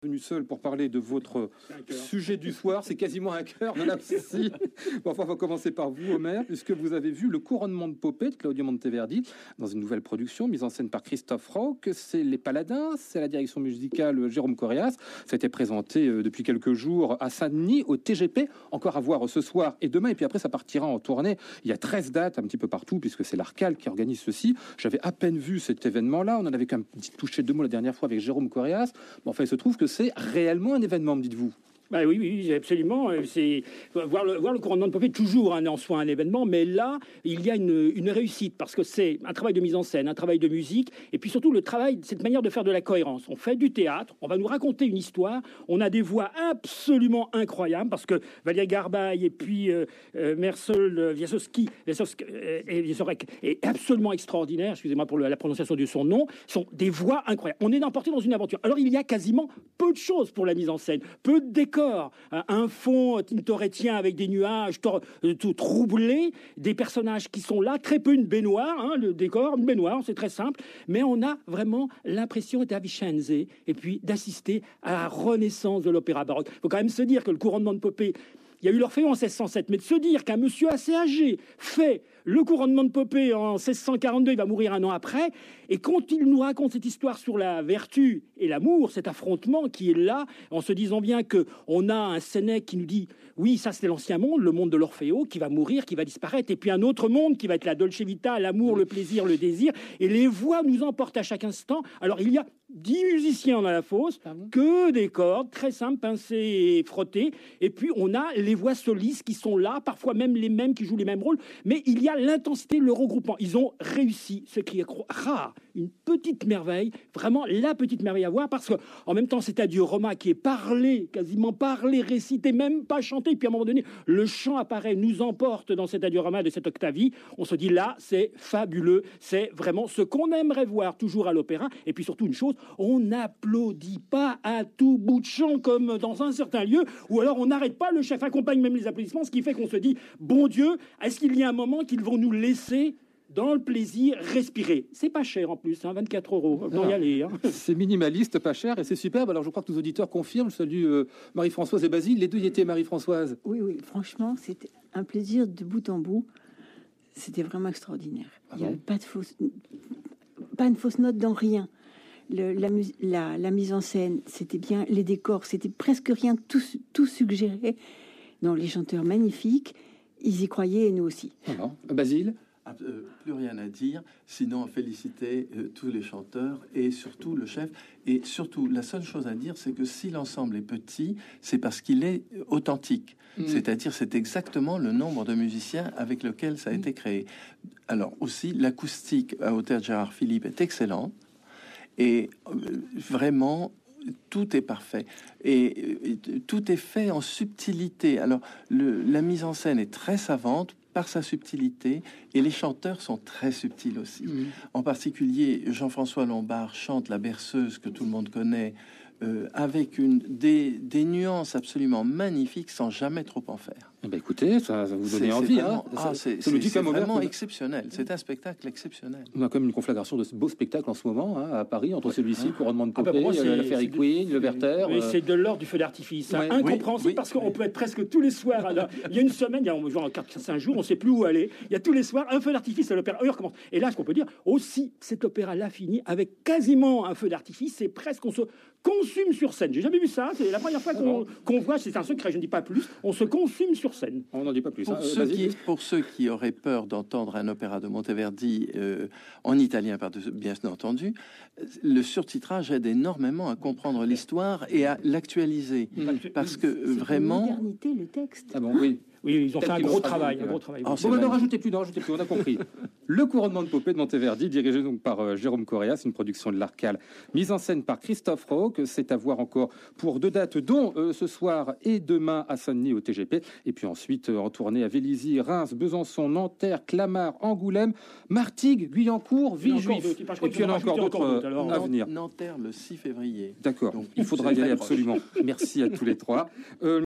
Venu seul pour parler de votre sujet du soir, c'est quasiment un cœur de la psy. Bon, enfin, on va commencer par vous, Omer, puisque vous avez vu Le couronnement de Popée de Claudio Monteverdi dans une nouvelle production mise en scène par Christophe Roch. C'est Les Paladins, c'est la direction musicale Jérôme Correas. Ça a été présenté depuis quelques jours à Saint-Denis au TGP, encore à voir ce soir et demain, et puis après ça partira en tournée. Il y a 13 dates un petit peu partout, puisque c'est l'Arcale qui organise ceci. J'avais à peine vu cet événement-là, on en avait qu'un petit touché de mots la dernière fois avec Jérôme Correas. Bon, enfin, il se trouve que c'est réellement un événement, me dites-vous? Bah oui, absolument. C'est voir le couronnement de Popée, toujours en soi un événement, mais là, il y a une réussite parce que c'est un travail de mise en scène, un travail de musique, et puis surtout le travail, cette manière de faire de la cohérence. On fait du théâtre, on va nous raconter une histoire, on a des voix absolument incroyables parce que Valérie Garbaille et puis Mersol Wiasowski est absolument extraordinaire. Excusez-moi pour la prononciation de son nom. Sont des voix incroyables. On est emporté dans une aventure. Alors il y a quasiment peu de choses pour la mise en scène, peu de décors. Un fond tintorettien avec des nuages tout troublés, des personnages qui sont là, très peu une baignoire, le décor, une baignoire, c'est très simple, mais on a vraiment l'impression d'être à Vicenza et puis d'assister à la renaissance de l'opéra baroque. Il faut quand même se dire que le couronnement de Popée, il y a eu l'Orphéon en 1607, mais de se dire qu'un monsieur assez âgé fait le couronnement de Popée en 1642, il va mourir un an après, et quand il nous raconte cette histoire sur la vertu et l'amour, cet affrontement qui est là, en se disant bien qu'on a un Sénèque qui nous dit, oui, ça c'était l'ancien monde, le monde de l'Orphéon, qui va mourir, qui va disparaître, et puis un autre monde qui va être la Dolce Vita, l'amour, le plaisir, le désir, et les voix nous emportent à chaque instant. Alors il y a 10 musiciens dans la fosse, que des cordes, très simples, pincées et frottées, et puis on a les voix solistes qui sont là, parfois même les mêmes qui jouent les mêmes rôles, mais il y a l'intensité, le regroupement. Ils ont réussi, ce qui est rare, une petite merveille, vraiment la petite merveille à voir, parce que en même temps cet adieu Roma qui est parlé, quasiment parlé, récité, même pas chanté, puis à un moment donné, le chant apparaît, nous emporte dans cet adieu Roma de cette Octavie. On se dit là, c'est fabuleux, c'est vraiment ce qu'on aimerait voir toujours à l'opéra, et puis surtout une chose, on n'applaudit pas à tout bout de champ comme dans un certain lieu, ou alors on n'arrête pas, le chef accompagne même les applaudissements, ce qui fait qu'on se dit, bon Dieu, est-ce qu'il y a un moment qu'ils vont nous laisser dans le plaisir respirer? C'est pas cher en plus, 24 €. On y aller. C'est minimaliste, pas cher, et c'est superbe. Alors je crois que nos auditeurs confirment. Je salue Marie-Françoise et Basile. Les deux y étaient, Marie-Françoise. Oui, franchement, c'était un plaisir de bout en bout. C'était vraiment extraordinaire. Il n'y avait pas une fausse note dans rien. La mise en scène, c'était bien. Les décors, c'était presque rien. Tout suggéré. Non, les chanteurs magnifiques. Ils y croyaient et nous aussi. Basile? Plus rien à dire, sinon féliciter tous les chanteurs et surtout le chef. Et surtout, la seule chose à dire, c'est que si l'ensemble est petit, c'est parce qu'il est authentique. C'est-à-dire, c'est exactement le nombre de musiciens avec lequel ça a été créé. Alors aussi, l'acoustique au Théâtre Gérard Philipe est excellente. Et vraiment, tout est parfait. Et tout est fait en subtilité. Alors, la mise en scène est très savante par sa subtilité, et les chanteurs sont très subtils aussi. En particulier, Jean-François Lombard chante la berceuse que tout le monde connaît, avec des nuances absolument magnifiques sans jamais trop en faire. Eh ben écoutez, ça vous donne envie. C'est vraiment exceptionnel. C'est un spectacle exceptionnel. On a comme une conflagration de beaux spectacles en ce moment à Paris, entre celui-ci, couronnement de Popée, la Fairy Queen, le Werther. Mais c'est de l'ordre du feu d'artifice. Incompréhensible, parce qu'on peut être presque tous les soirs. Alors, il y a une semaine, il y a en 4-5 jours, on ne sait plus où aller. Il y a tous les soirs un feu d'artifice à l'opéra. Recommence. Et là, ce qu'on peut dire, aussi, cet opéra-là finit avec quasiment un feu d'artifice. C'est presque, on se consume sur scène. J'ai jamais vu ça. C'est la première fois qu'on voit, c'est un secret, je ne dis pas plus, on se consume sur scène. On n'en dit pas plus. Pour ceux qui auraient peur d'entendre un opéra de Monteverdi en italien, bien entendu, le surtitrage aide énormément à comprendre l'histoire et à l'actualiser. Parce que vraiment... modernité, le texte. Ah bon, oui. Oui, ils ont fait un gros travail. Bon, n'en rajoutez plus, on a compris. Le couronnement de Popée de Monteverdi, dirigé donc par Jérôme Correas, une production de l'Arcale, mise en scène par Christophe Roch. C'est à voir encore pour 2 dates, dont ce soir et demain à Saint-Denis au TGP. Et puis ensuite en tournée à Vélizy, Reims, Besançon, Nanterre, Clamart, Angoulême, Martigues, Guyancourt, Villejuif. Et puis il y en a encore d'autres à venir. Nanterre le 6 février. D'accord, il faudra y aller absolument. Merci à tous les trois.